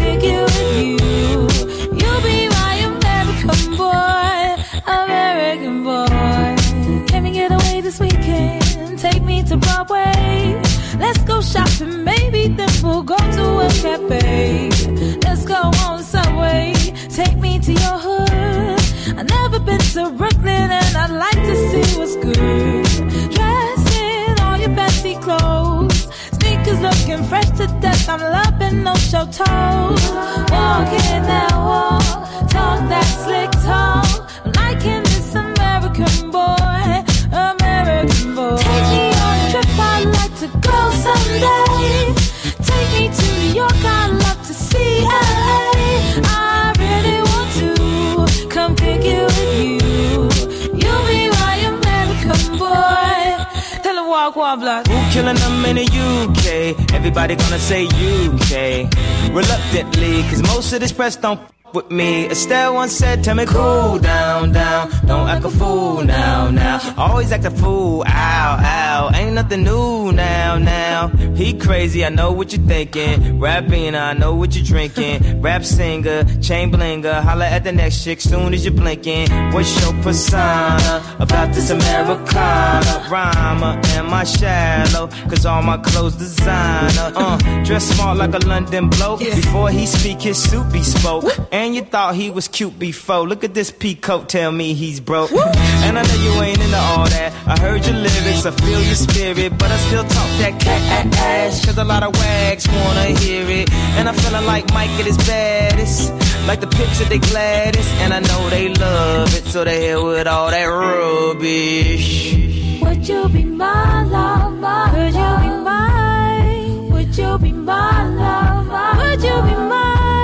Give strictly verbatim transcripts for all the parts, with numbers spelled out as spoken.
pick it with you. You'll be my American boy, American boy. Can we get away this weekend? Take me to Broadway. Let's go shopping, maybe then we'll go to a cafe. Let's go on Subway, take me to your hood. I've never been to Brooklyn and I'd like to see what's good. Dressed in all your fancy clothes, sneakers looking fresh to death. I'm loving no show toes. Walking that walk, talk that slick talk, liking this American boy, American boy. Take me on a trip, I'd like to go someday. Take me to New York, I'd love to see L A. I really want to come pick it with you. You'll be my American boy. Tell him walk, walk, block. Who killing them in the U K? Everybody gonna say U K. Reluctantly, cause most of this press don't with me. Estelle once said, tell me cool down, down. Don't act a fool now, now. Always act a fool, ow, ow. Ain't nothing new now, now. He crazy, I know what you're thinking. Rapping, I know what you're drinking. Rap singer, chain blinger. Holla at the next chick soon as you're blinking. What's your persona about this Americana? Rhymer, am I shallow? Cause all my clothes designer. Uh, dress smart like a London bloke. Before he speak, his suit be spoke. And you thought he was cute before. Look at this peacoat, tell me he's broke. And I know you ain't into all that. I heard your lyrics, I feel your spirit, but I still talk that cat ass. Cause a lot of wags wanna hear it. And I'm feeling like Mike at his baddest, like the Pips at they gladdest. And I know they love it, so they here with all that rubbish. Would you be my lover? Could you be mine? Would you be my lover? Would you be mine?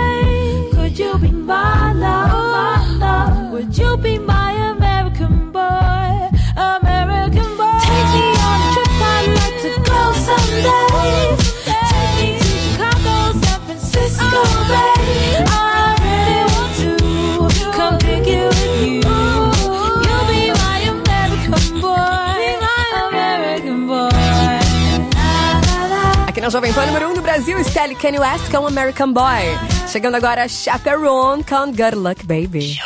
Would you be my love? Would you be my American boy? American boy. Take me on a trip, I'd like to go someday. Take me to Chicago, San Francisco, babe. I really want to come pick it with you. You'll be my American boy, American boy. Aqui na Jovem Pan, número um do Brasil, Stelle Kanye West com American Boy. Chegando agora, Chaperone com Good Luck Baby.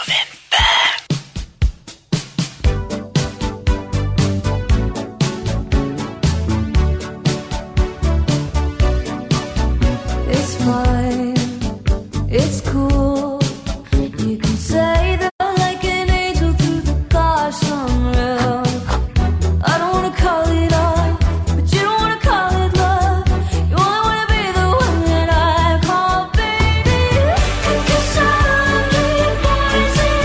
It's fine, it's cool. You can say that I'm like an angel through the bars unreal. I don't wanna call it art, but you don't wanna call it love. You only wanna be the one that I call baby. Cause I'm born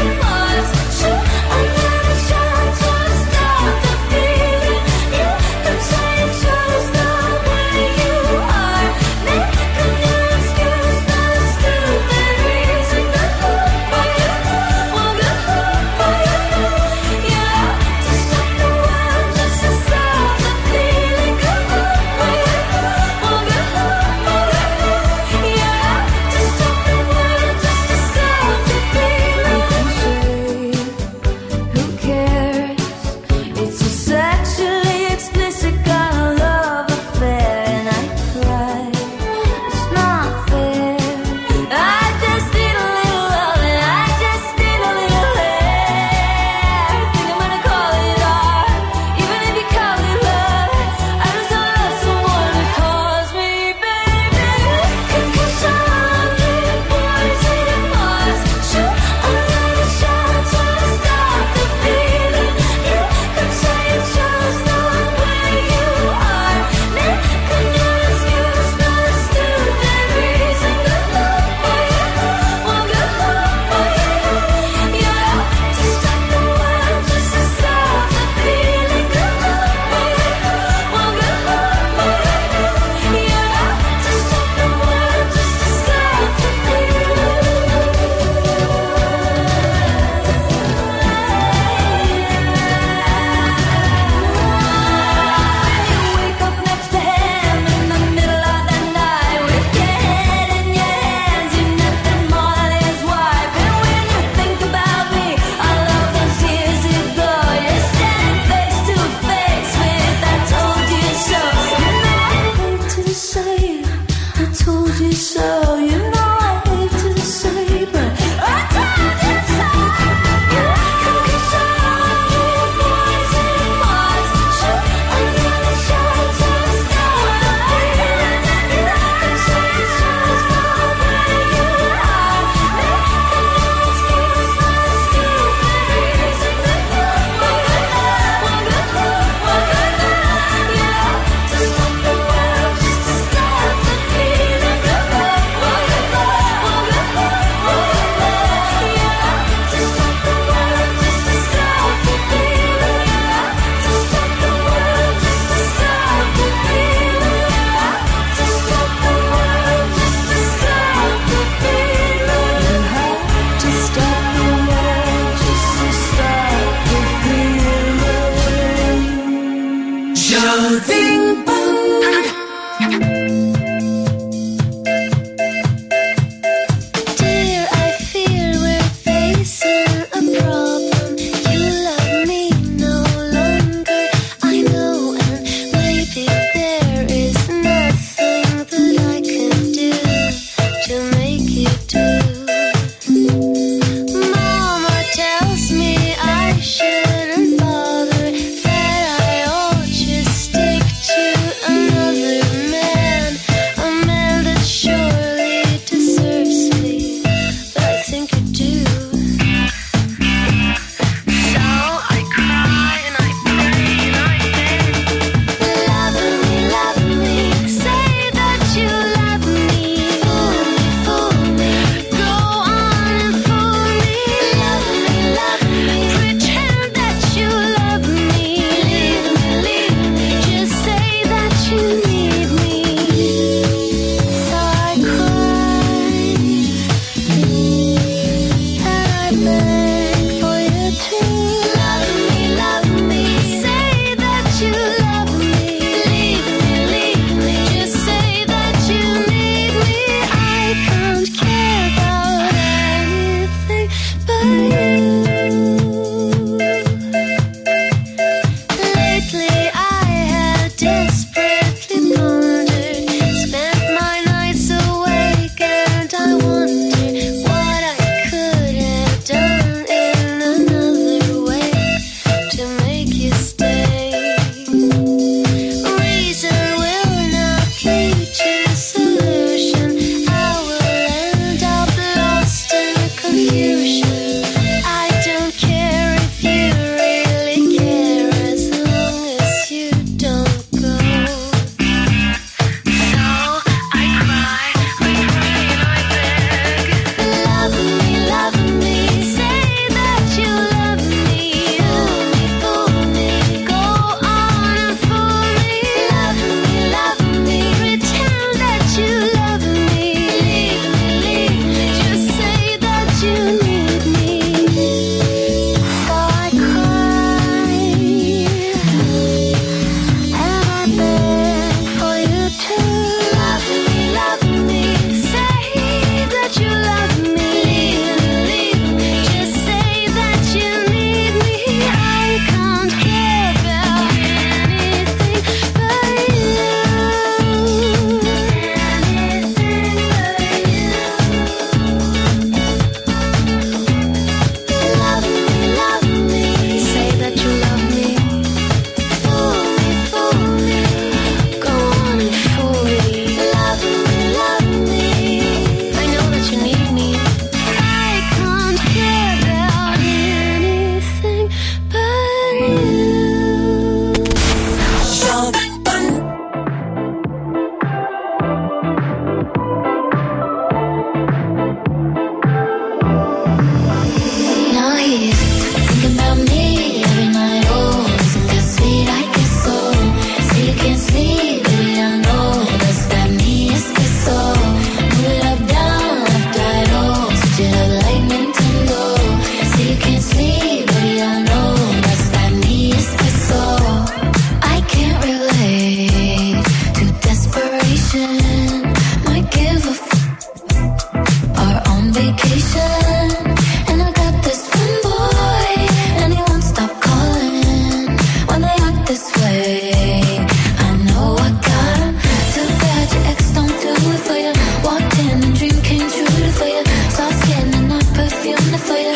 vacation, and I got this one boy, and he won't stop calling when they act this way. I know I got him. Too bad your ex don't do it for you. Walked in and dream came true for you. Soft skin and not perfume for you.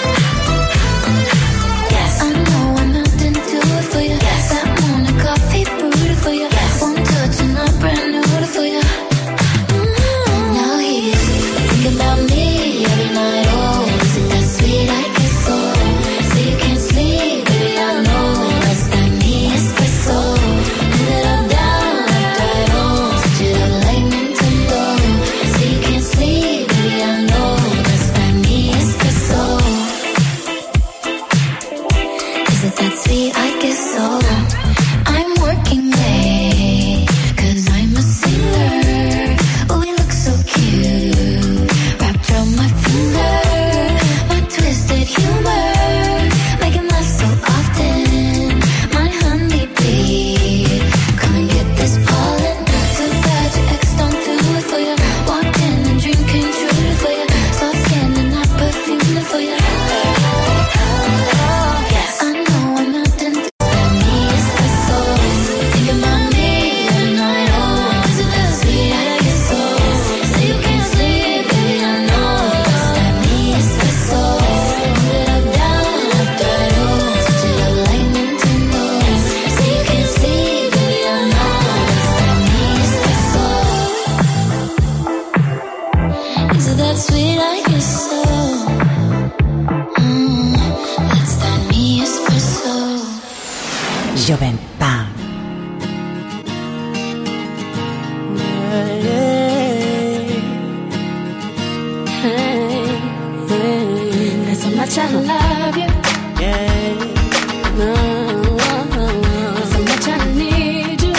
Yes, I know I'm not didn't do it for you. Yes, that morning coffee brewed for you. Yes, one touch and I'm brand new for you. Mm-hmm. Now he's thinking about me every night. Oh, is it that sweet? I guess so. So you can't sleep, baby, I know. That's that me espresso. Put it up down, left, right, on. Switch it up like Nintendo. So you can't sleep, baby, I know. That's that me espresso. Is it that sweet? I guess so. I'm working late, cause I'm a singer. Oh, we look so cute, wrapped around my finger. My twisted humor, making laugh so often. My honeybee, come and get this pollen. Too bad your ex don't do it for you. Walked in and dream came true for you. Soft skin and not perfume for you. Yes, I know I'm not done. That me espresso. Thinking about me every night. Oh, is it that sweet? I guess so. So you can't sleep, baby, I know. That's that me espresso. Put it up, down, left, right, oh. Switch it up like Nintendo. So you can't sleep, baby, I know. That's that me espresso. Is it that sweet? I guess so. Mm, that's that me espresso. Joven Pan. There's so much I love you. There's so much I need you.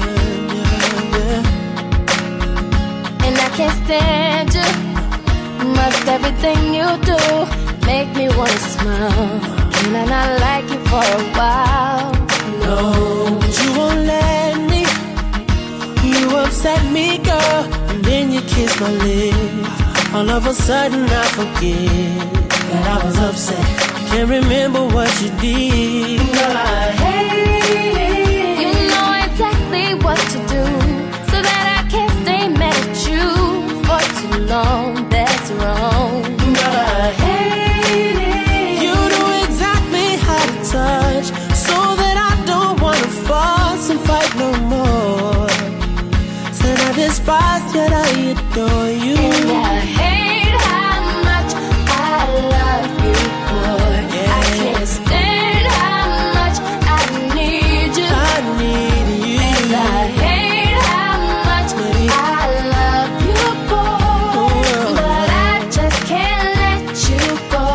And I can't stand you. Must everything you do make me wanna smile. Can I not like you for a while? No, but you won't let me. You upset me, girl, and then you kiss my lips. All of a sudden I forget that I was upset. Can't remember what you did. Girl, I hate it. You know exactly what to do, so that I can't stay mad at you for too long. That's wrong. Girl, I hate it. You know exactly how to touch, so that I don't wanna fuss and fight no more. Said I despise, yet I adore you. And I hate how much I love you, boy. I can't stand how much I need you. I need you. And I hate how much I love you, boy. But I just can't let you go.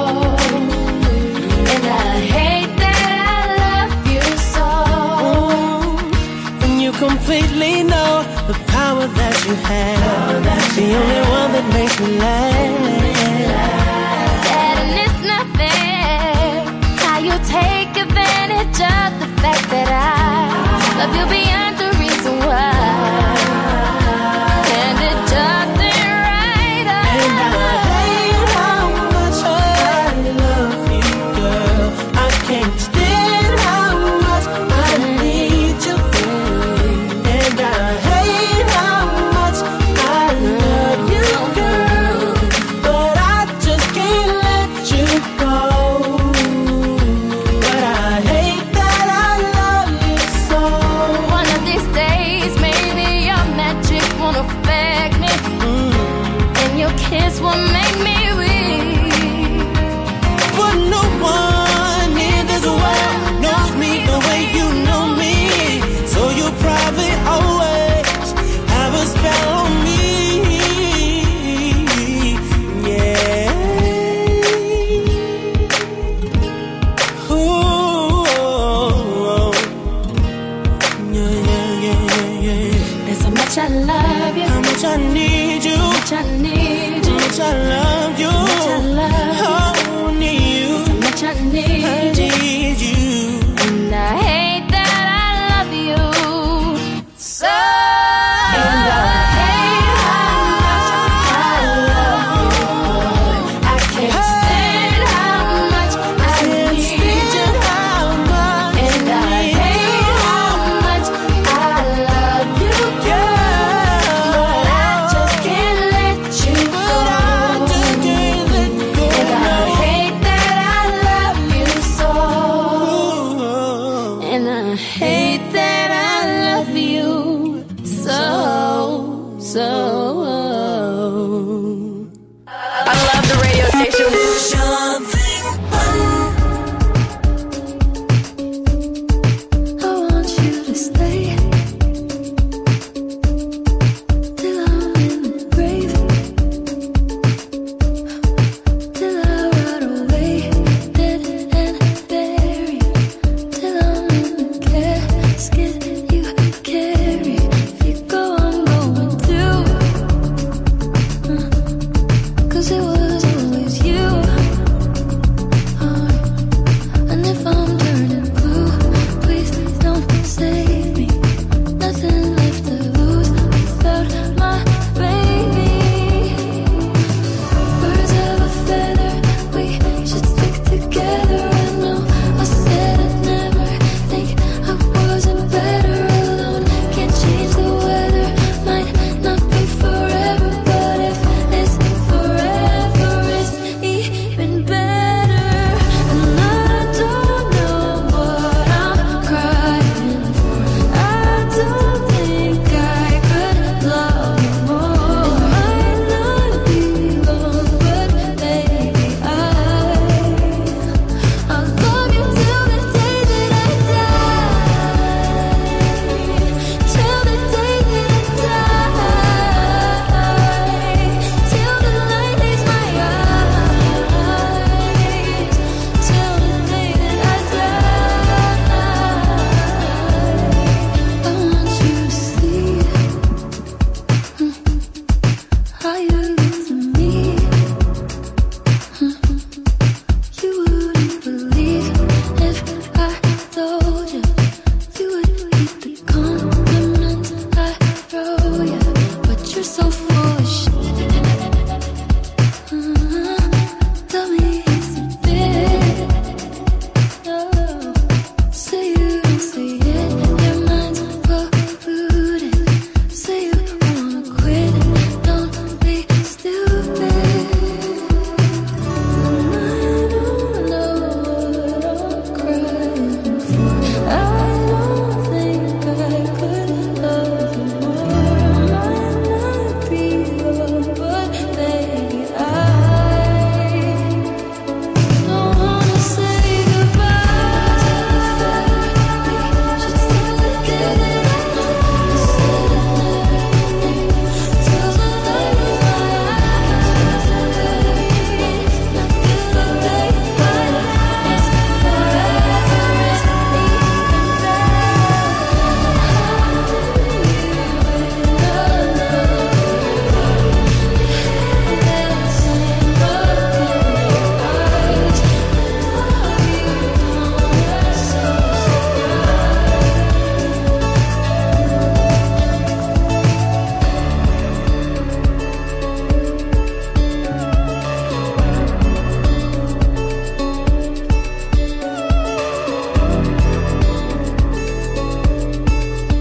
And I hate that I love you so. And you completely know the power that you have. The only one that makes me laugh. Sad and it's not fair how you take advantage of the fact that I love you beyond the reason why. And it just ain't right. And I hate how much I love you, girl. I can't stand how much I need you. And I hate how much I love you, girl. But I just can't let you go. But I hate that I love you so. One of these days, maybe your magic won't affect me, and your kiss will make me weak. But no one in this world knows me the way you know me. So you probably always have a spell on me. Yeah. Ooh. Yeah, yeah, yeah, yeah, yeah. There's so much I love you, How much I need you. so much I need How you, much I love you. so much I love you, Oh, need you. so much I I need you. need you. And I hate that I love you so. And I hate how much I love you.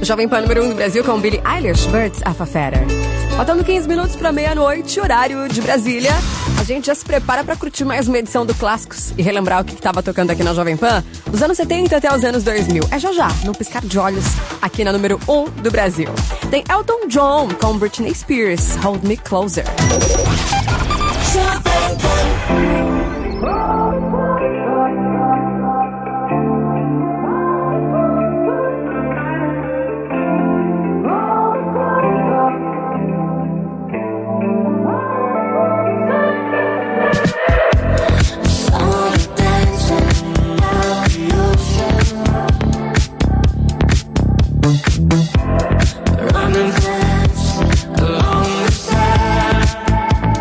O Jovem Pan número um do Brasil com Billie Eilish, Birds of a Feather. Faltando quinze minutos para meia-noite, horário de Brasília. A gente já se prepara para curtir mais uma edição do Clássicos e relembrar o que estava tocando aqui na Jovem Pan dos anos setenta até os anos dois mil. É já já, num piscar de olhos, aqui na número um do Brasil. Tem Elton John com Britney Spears, Hold Me Closer. Running fast along the side.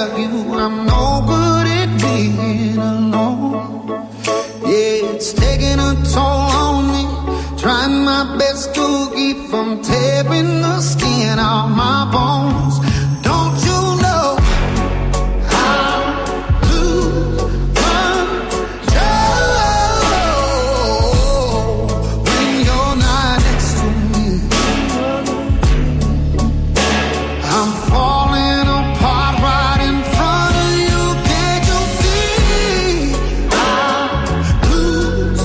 without you. I'm no good at being alone. Yeah, it's taking a toll on me. Trying my best to keep from tearing the skin off my bones. Don't you know I'll lose control when you're not next to me? I'm falling apart right in front of you. Can't you see? I'll lose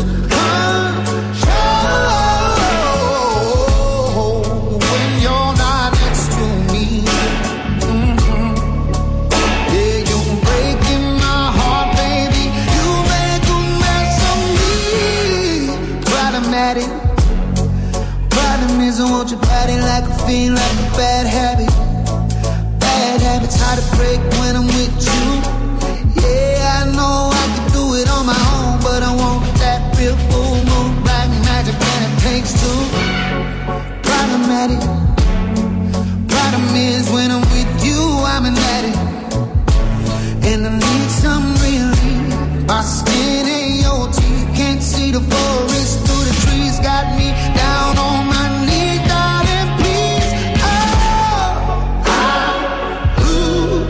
control when you're not next to me. Mhm. Yeah, you're breaking my heart, baby. You make a mess of me. Problematic. Problem is, I want your body like a fiend, like a bad habit. Bad habits hard to break when I'm with you. Yeah, I know I can do it on my own, but I want that real full moon, black magic, and it takes two. Problematic. Problem is, when I'm with you, I'm an addict, and I need some relief. My skin and your teeth can't see the forest through the trees. Got me down on my knees, darling, please. Oh, I lose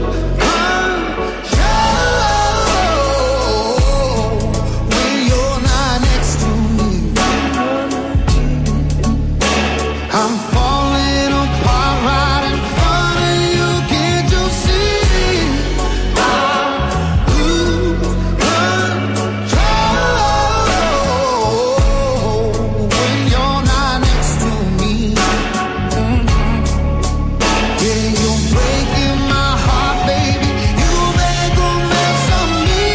control when you're not next to me. I'm falling apart right in front of you. Can't you see? I lose control when you're not next to me. Mhm. Yeah, you're breaking my heart, baby. You make a mess of me.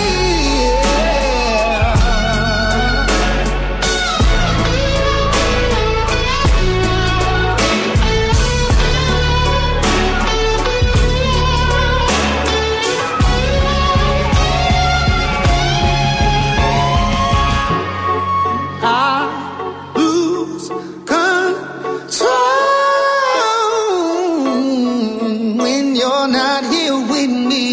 I lose control when you're not here with me.